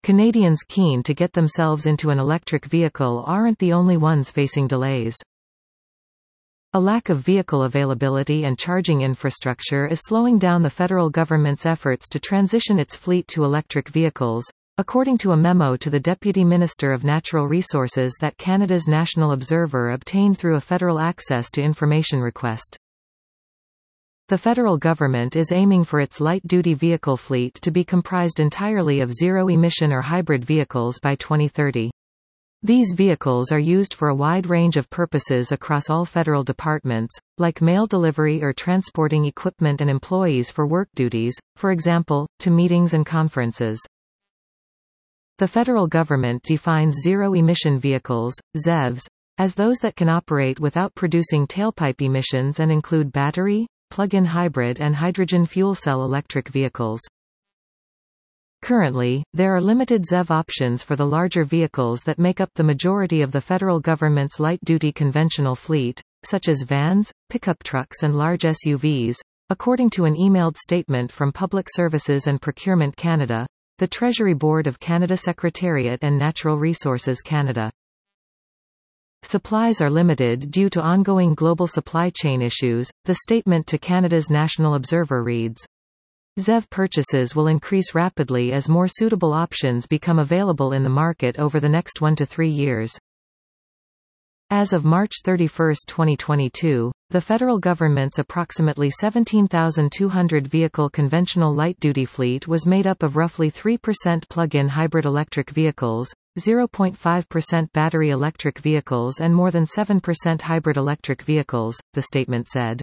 Canadians keen to get themselves into an electric vehicle aren't the only ones facing delays. A lack of vehicle availability and charging infrastructure is slowing down the federal government's efforts to transition its fleet to electric vehicles, according to a memo to the Deputy Minister of Natural Resources that Canada's National Observer obtained through a federal access to information request. The federal government is aiming for its light-duty vehicle fleet to be comprised entirely of zero-emission or hybrid vehicles by 2030. These vehicles are used for a wide range of purposes across all federal departments, like mail delivery or transporting equipment and employees for work duties, for example, to meetings and conferences. The federal government defines zero-emission vehicles, ZEVs, as those that can operate without producing tailpipe emissions and include battery, plug-in hybrid and hydrogen fuel cell electric vehicles. Currently, there are limited ZEV options for the larger vehicles that make up the majority of the federal government's light-duty conventional fleet, such as vans, pickup trucks and large SUVs, according to an emailed statement from Public Services and Procurement Canada, the Treasury Board of Canada Secretariat and Natural Resources Canada. Supplies are limited due to ongoing global supply chain issues, the statement to Canada's National Observer reads. ZEV purchases will increase rapidly as more suitable options become available in the market over the next 1 to 3 years. As of March 31, 2022, the federal government's approximately 17,200 vehicle conventional light-duty fleet was made up of roughly 3% plug-in hybrid electric vehicles, 0.5% battery electric vehicles and more than 7% hybrid electric vehicles, the statement said.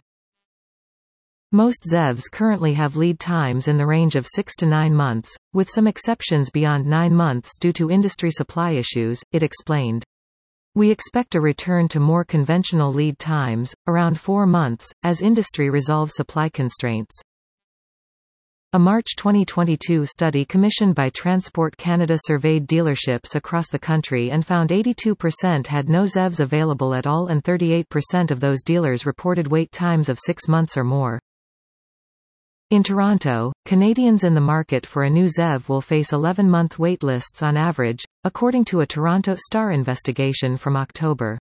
Most ZEVs currently have lead times in the range of 6 to 9 months, with some exceptions beyond 9 months due to industry supply issues, it explained. We expect a return to more conventional lead times, around 4 months, as industry resolves supply constraints. A March 2022 study commissioned by Transport Canada surveyed dealerships across the country and found 82% had no ZEVs available at all and 38% of those dealers reported wait times of 6 months or more. In Toronto, Canadians in the market for a new ZEV will face 11-month wait lists on average, according to a Toronto Star investigation from October.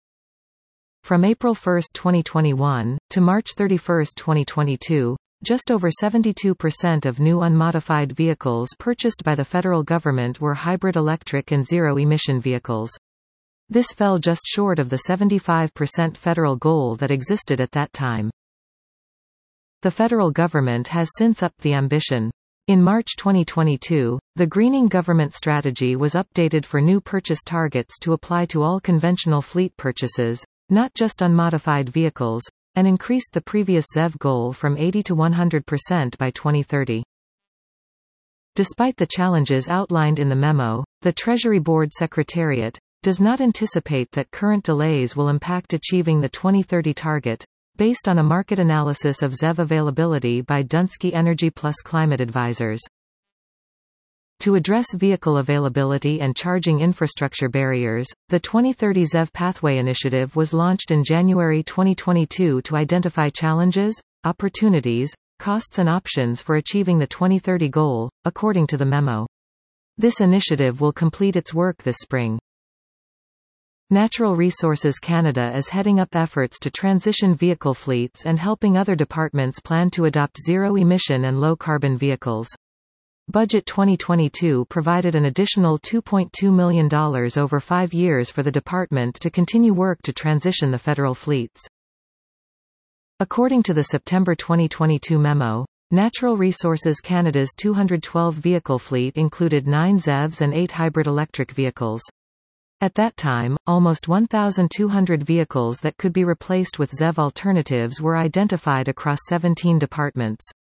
From April 1, 2021, to March 31, 2022, just over 72% of new unmodified vehicles purchased by the federal government were hybrid electric and zero-emission vehicles. This fell just short of the 75% federal goal that existed at that time. The federal government has since upped the ambition. In March 2022, the Greening Government Strategy was updated for new purchase targets to apply to all conventional fleet purchases, not just unmodified vehicles, and increased the previous ZEV goal from 80 to 100% by 2030. Despite the challenges outlined in the memo, the Treasury Board Secretariat does not anticipate that current delays will impact achieving the 2030 target, based on a market analysis of ZEV availability by Dunsky Energy Plus Climate Advisors. To address vehicle availability and charging infrastructure barriers, the 2030 ZEV Pathway Initiative was launched in January 2022 to identify challenges, opportunities, costs and options for achieving the 2030 goal, according to the memo. This initiative will complete its work this spring. Natural Resources Canada is heading up efforts to transition vehicle fleets and helping other departments plan to adopt zero-emission and low-carbon vehicles. Budget 2022 provided an additional $2.2 million over 5 years for the department to continue work to transition the federal fleets. According to the September 2022 memo, Natural Resources Canada's 212 vehicle fleet included 9 ZEVs and 8 hybrid electric vehicles. At that time, almost 1,200 vehicles that could be replaced with ZEV alternatives were identified across 17 departments.